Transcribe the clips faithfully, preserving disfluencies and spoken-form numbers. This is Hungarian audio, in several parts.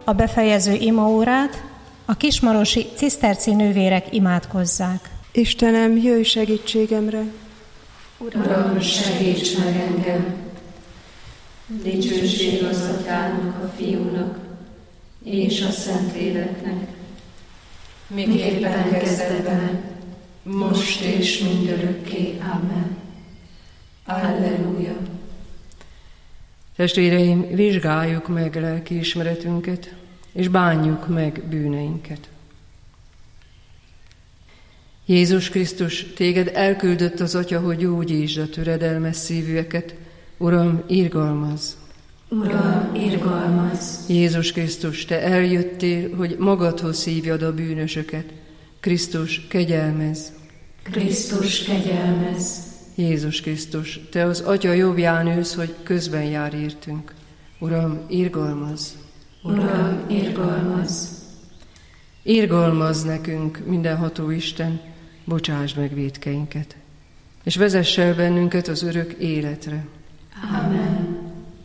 a befejező imaórát a kismarosi ciszterci nővérek imádkozzák. Istenem, jöjj segítségemre! Uram, segíts meg engem! Dicsőség az Atyának, a Fiúnak és a Szentléleknek, miképpen kezdetben, most és mindörökké. Amen. Alleluja! Testvéreim, vizsgáljuk meg lelkiismeretünket, és bánjuk meg bűneinket. Jézus Krisztus, téged elküldött az Atya, hogy gyógyítsd a töredelmes szívűeket. Uram, irgalmazz! Uram, irgalmazz! Jézus Krisztus, te eljöttél, hogy magadhoz hívjad a bűnösöket. Krisztus, kegyelmezz! Krisztus, kegyelmezz! Jézus Krisztus, te az Atya jobbján ülsz, hogy közben jár értünk. Uram, irgalmazz! Uram, irgalmazz! Irgalmazz nekünk, mindenható Isten, bocsásd meg vétkeinket, és vezess el bennünket az örök életre. Amen.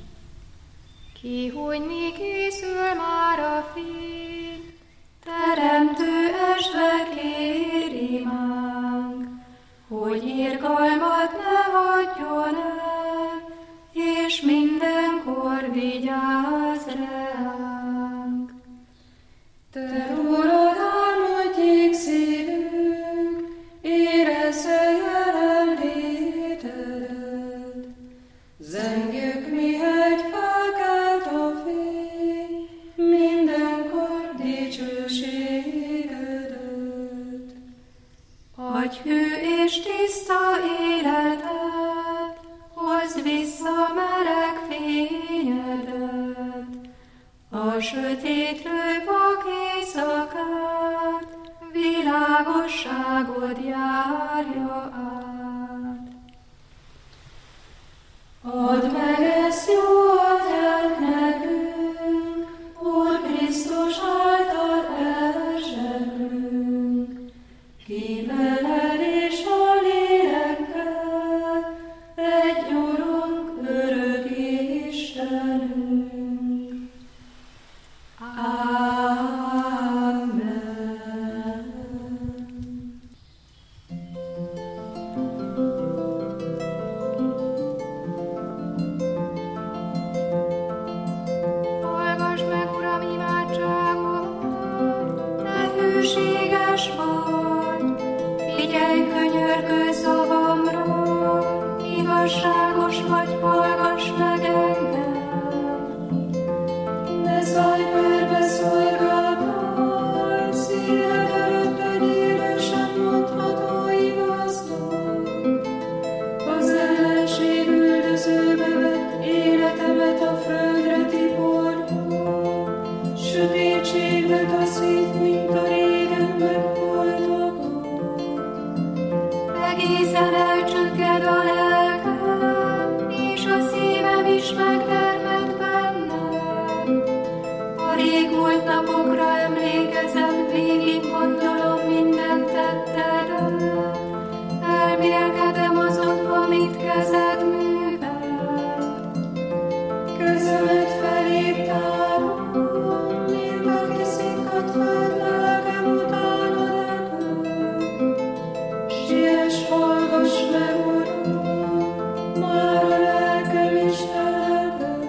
Kihújni készül már a fény, Teremtő esve kér imánk, hogy irgalmat ne hagyjon el, és mindenkor vigyázz ránk. Te rólad álmodjék szívünk, érezze jelenlétedet. Zengjük, mihegy felkelt a fény, mindenkor dicsőségedet. Adj hű és tiszta életet, hozd vissza meleg fényedet. A sötétlő vak éjszakát, világosságod járja át. Add meg ezt jó Atyánk nekünk, Úr Krisztus által elzseblünk. Kímeled és a lélekkel, egy Urunk, örök Istenünk. Amen. hallgass meg, Uram, imádságomat, te hűséges vagy, figyelj könyörgő szavamra, igazságos vagy, hallgass meg engem. Ne szállj körbe szolgáltály, szíved előtt egy élősen mondható igaznak. Az ellenség üldözőbe vett életemet a földre tiporja, sötétségbe taszít, mint a régen megboltagod. Egészen elcsökked a lelkem, és a szívem is megtermett bennem. A régmúlt napokra emlékezem, végig gondolom minden tettedet. Elmélkedem azon, amit kezed művel. Kezemet felé tárom, mint aki szikkat fel, lelkem utánod elől. Siess, hallgass meg, Uram, már a lelkem is eledel.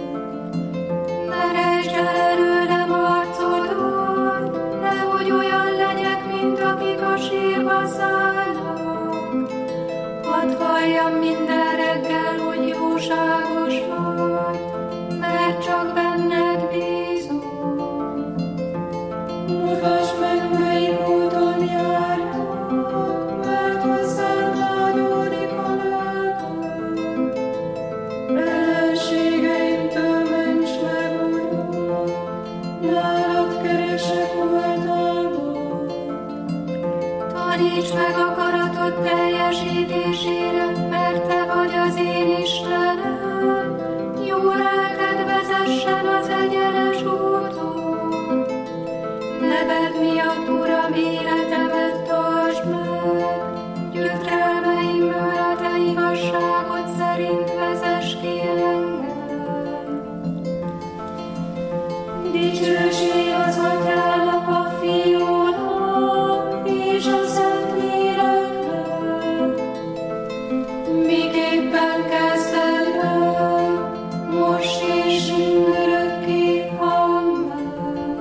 Meresd el előlem arcodat, nehogy olyan legyek, mint akik a sírba szállnak. Hadd halljam minden reggel, hogy jóságos vagy, mert csak benned bízom. Mutasd meg, melyik úton járjak, mert hozzád vágyódik a lelkem. Ellenségeimtől ments meg, Uram, nálad keresek oltalmat. Taníts meg akaratod teljesítésére, mert te vagy az én Istenem. Jó lelked vezessen az egyenes úton. Neved miatt, Uram, életemet tartsd meg. Gyötrelmeimből a te igazságod szerint vezess ki engem. Dicsőség az Atyának, a Fiúnak és a Szentléleknek, miképpen kezdetben, most és mindörökké. Amen.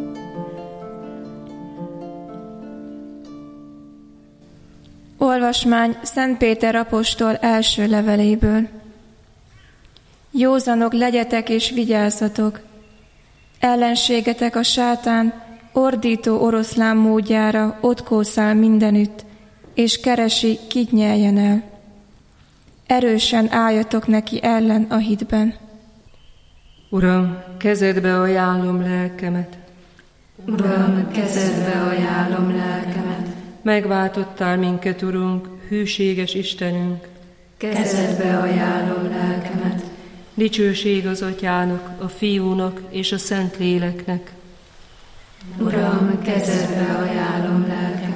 Olvasmány Szent Péter apostol első leveléből. Józanok legyetek és vigyázzatok! Ellenségetek a sátán ordító oroszlán módjára ott kószál mindenütt, és keresi, kit nyeljen el. Erősen álljatok neki ellen a hitben. Uram, kezedbe ajánlom lelkemet. Uram, kezedbe ajánlom lelkemet. Megváltottál minket, Urunk, hűséges Istenünk. Kezedbe ajánlom lelkemet. Dicsőség az Atyának, a Fiúnak és a Szentléleknek. Uram, kezedbe ajánlom lelkemet.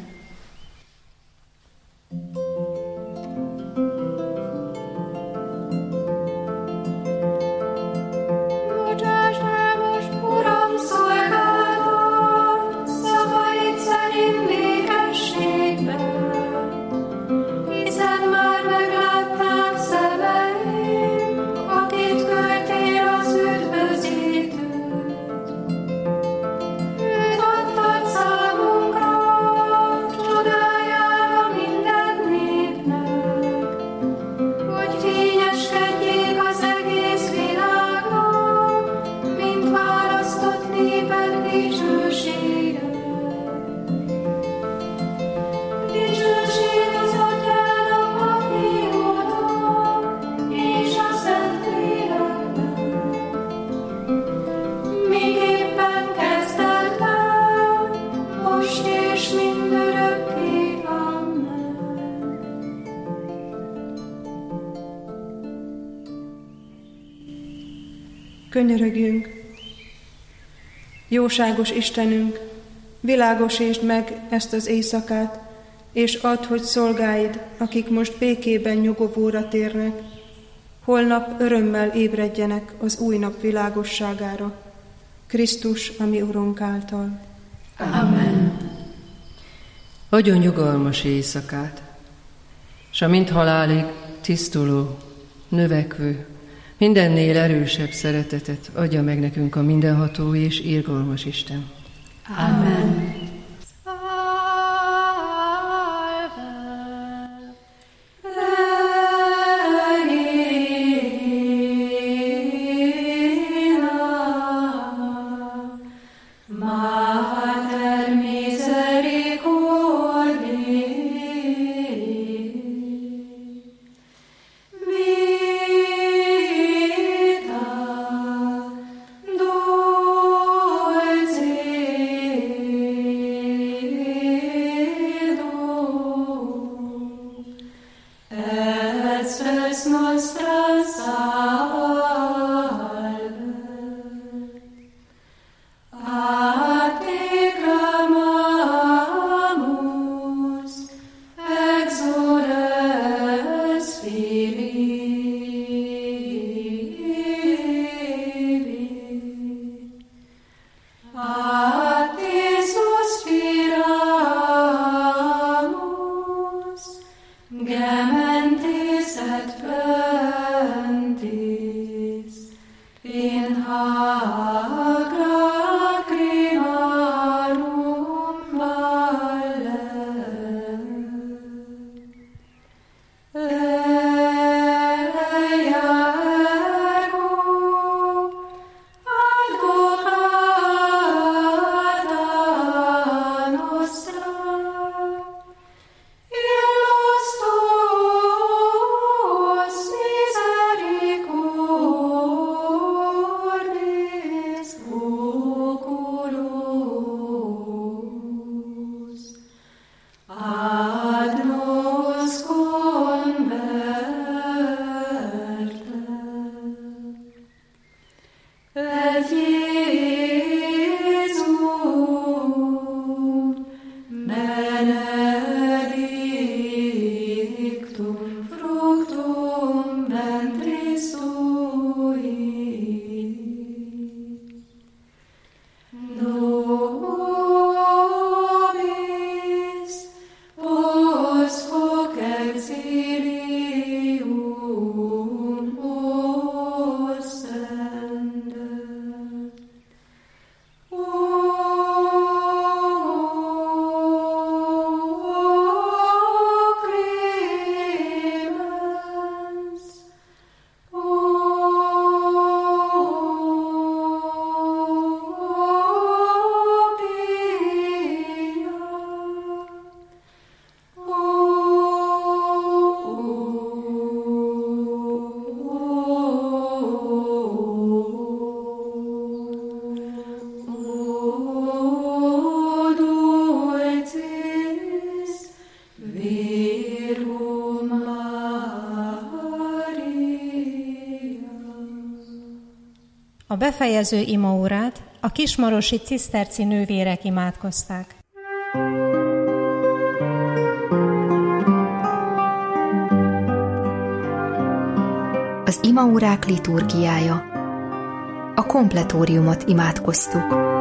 Bocsáss el most, Uram, szolgálatot, szavaid szerint békességben, hiszen már meglátták szemeim, akit küldtél az üdvözítőt. Őt adtad számunkra, csodájára minden népnek, hogy fényeskedjék az egész világnak, mint választott néped dicsősége. Dicsőség az Atyának, a Fiúnak és a Szentléleknek, miképpen kezdetben, most és mindörökké. Amen. Könyörögjünk! Jóságos Istenünk, világosítsd meg ezt az éjszakát, és add, hogy szolgáid, akik most békében nyugovóra térnek, holnap örömmel ébredjenek az új nap világosságára, Krisztus, a mi Urunk által. Amen. Adjon nyugalmas éjszakát, s a mint halálig tisztuló, növekvő, mindennél erősebb szeretetet adja meg nekünk a mindenható és irgalmas Isten. Amen. Mater misericordiae, vita dulcedo, et spes nostra salve. A te clamamus, exules Filii. A te suspiramus, gementes et plentis, in hac lacrimarum valle. Eia ergo advocata nostra, illos tuos misericordis oculos, ad nos converte. Et Iesum benedictum fructum ventris tui. befejező imaórát a kismarosi ciszterci nővérek imádkozták. Az imaórák liturgiája. A kompletóriumot imádkoztuk.